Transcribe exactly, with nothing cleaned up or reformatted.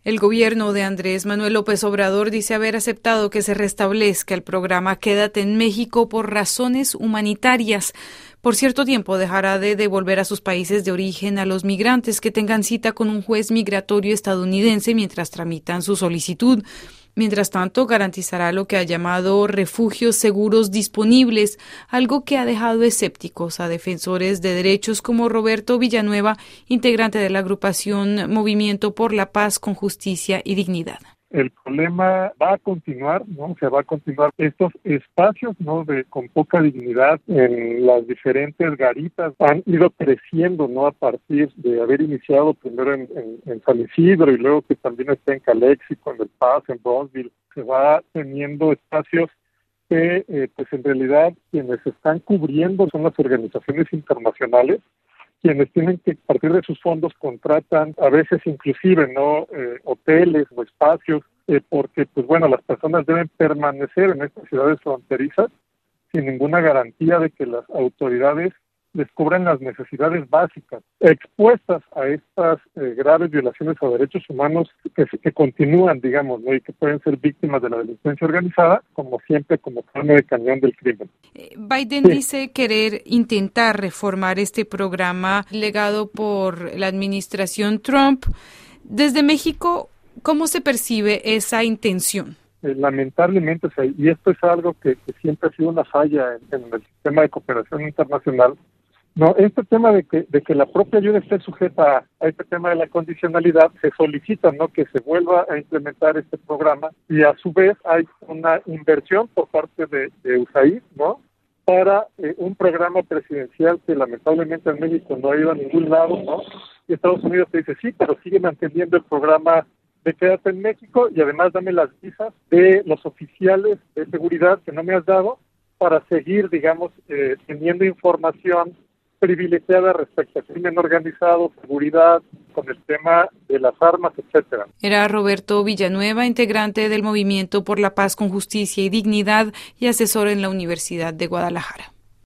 El gobierno de Andrés Manuel López Obrador dice haber aceptado que se restablezca el programa Quédate en México por razones humanitarias. Por cierto tiempo dejará de devolver a sus países de origen a los migrantes que tengan cita con un juez migratorio estadounidense mientras tramitan su solicitud. Mientras tanto, garantizará lo que ha llamado refugios seguros disponibles, algo que ha dejado escépticos a defensores de derechos como Roberto Villanueva, integrante de la agrupación Movimiento por la Paz con Justicia y Dignidad. El problema va a continuar, ¿no? Se va a continuar estos espacios, ¿no? De con poca dignidad en las diferentes garitas han ido creciendo, ¿no? A partir de haber iniciado primero en, en, en San Isidro y luego que también está en Calexico, en El Paso, en Bronzeville, se va teniendo espacios que, eh, pues en realidad quienes están cubriendo son las organizaciones internacionales, quienes tienen que, a partir de sus fondos, contratan a veces inclusive no eh, hoteles o espacios, eh, porque pues bueno, las personas deben permanecer en estas ciudades fronterizas sin ninguna garantía de que las autoridades les cubran las necesidades básicas, expuestas a estas eh, graves violaciones a derechos humanos que, que continúan, digamos, ¿no? Y que pueden ser víctimas de la delincuencia organizada, como siempre, como carne de cañón del crimen. Biden sí. dice querer intentar reformar este programa legado por la administración Trump. Desde México, ¿cómo se percibe esa intención? Eh, lamentablemente, o sea, y esto es algo que, que siempre ha sido una falla en, en el sistema de cooperación internacional. No, este tema de que de que la propia ayuda esté sujeta a, a este tema de la condicionalidad, se solicita, ¿no? Que se vuelva a implementar este programa y a su vez hay una inversión por parte de, de U S A I D, ¿no? Para eh, un programa presidencial que lamentablemente en México no ha ido a ningún lado, ¿no? Y Estados Unidos te dice sí, pero sigue manteniendo el programa de Quédate en México y además dame las visas de los oficiales de seguridad que no me has dado para seguir, digamos, eh, teniendo información privilegiada respecto al crimen organizado, seguridad, con el tema de las armas, etcétera. Era Roberto Villanueva, integrante del Movimiento por la Paz con Justicia y Dignidad y asesor en la Universidad de Guadalajara.